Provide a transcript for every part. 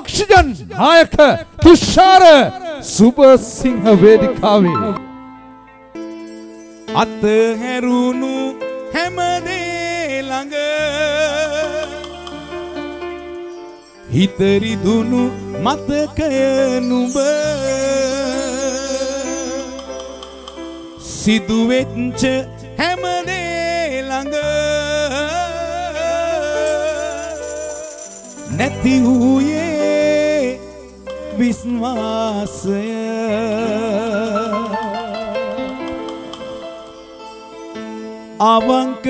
oxygen නායක තුෂාර සුබසිංහ වේදිකාවේ අතහැරුණු හැමදේ ළඟ හිතරිදුණු මතකය නුඹ සිදුවෙච්ච හැමදේ ළඟ නැති වූයේ විශ්වාසය අවංක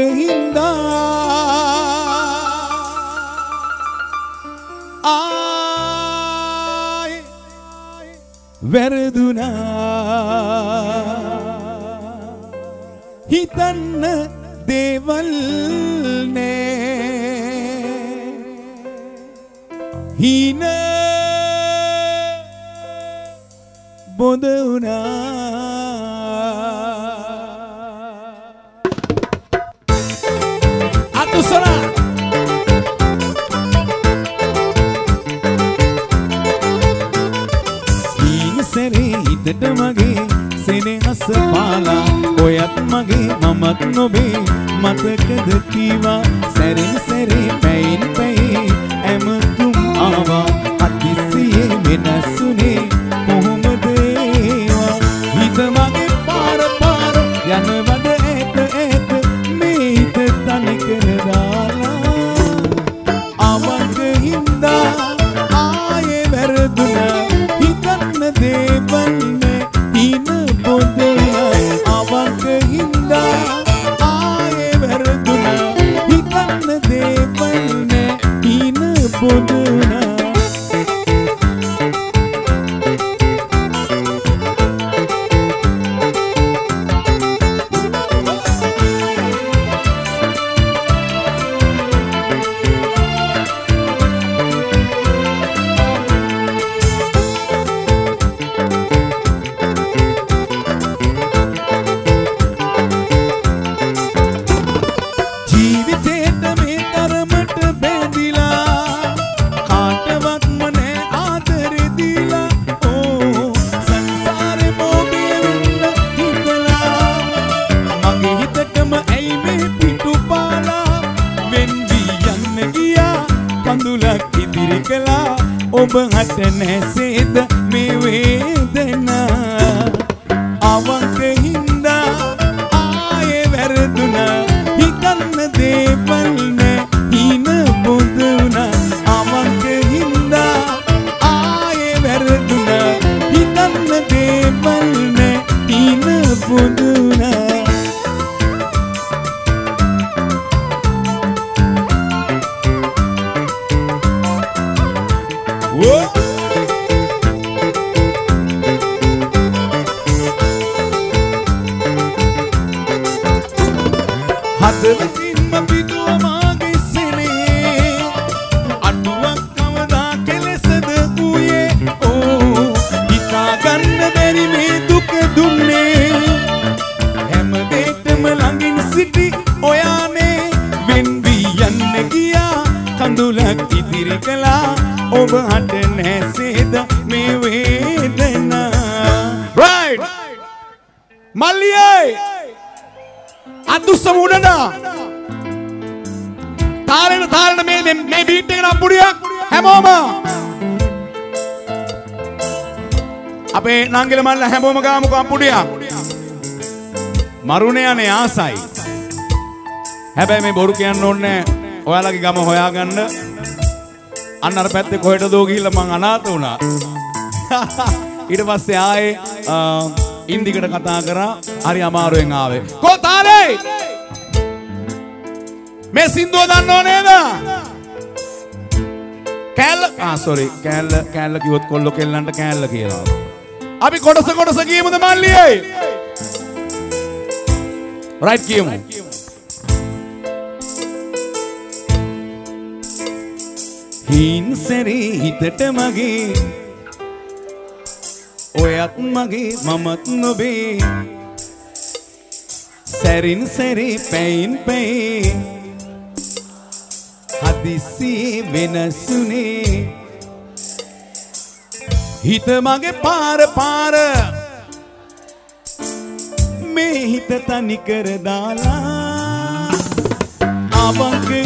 හින්දා ආයි වැරදුනා හිතන්න දේවල් නෑ හින බොඳ වුණා අතුසලා හින සැරේ හිතට මගේ සෙනෙහස පාලා ඔයත් මගේ මමත් නොබේ මතකද කීවා සැරෙන් සැරේ පැයින් පැයි ඇමතුම් ආවා අතිසියේ වෙනස්සුනේ කොහොමද ඒවා හිත මගේ පාර පාර යනවද ඇත ඇත මේ හිත තනි කර දාලා අවංක හින්දා ආයේ වැරදුනා හිතන්න දේවල් හින පොදේ අවංක හින්දා ආයේ වැරදුනා හිතන්න දේවල් හින පොදුනා ඔබ හට නැසේද මේ වේදනා අවංක හින්දා ආයේ වැරදුනා හිතන්න දේවල් නෑ හින බොඳ වුණා අවංක හින්දා ආයේ වැරදුනා හිතන්න දේවල් නෑ හින බොඳ වුණා හදවතින්ම පිටුව මාගේ සෙනේ අඩුවක් කවදා කෙලෙසද වූයේ ඕ හිතාගන්න බැරි මේ දුක දුන්නේ හැමදේටම ළඟින් සිටි ඔයානේ වෙන් වී යන්න ගියා කඳුලක් ඉදිරි කළා ඔබ හට නැසේද මේ වේදනා right මල්ලියේ අදුස්සම උඩට තාලෙට මේ බීට් එක නම් පුඩියක් හැමෝම අපේ නංගිල මල්ල හැමෝම ගාමුකෝ අම්පුඩියක් මරුනේ යන්නේ ආසයි හැබැයි මේ බොරු කියන්න ඕනේ ඔයාලගේ ගම හොයාගන්න අන්න අර පැත්තේ කොහෙටදෝ ගිහිල්ලා මං අනාථ වුණා ඊට පස්සේ ආයේ ඉන්දිකට කතා කරා හරි අමාරුවෙන් ආවේ කෝ තාලේ මේ සින්දුව දන්නව නේද කෑල්ල කෑල්ල කිව්වොත් කොල්ලෝ කෙල්ලන්ට කෑල්ල කියලා අපි කොටස කියමුද මල්ලියේ රයිට් කියමු හින් සැරේ හිතට මගේ ඔයත් මගේ මමත් නොබේ සැරින් සැරේ පැයින් පැයි හදිසියේ වෙනසුනේ හිත මගේ පාර පාර මේ හිත තනි කර දාලා අවංක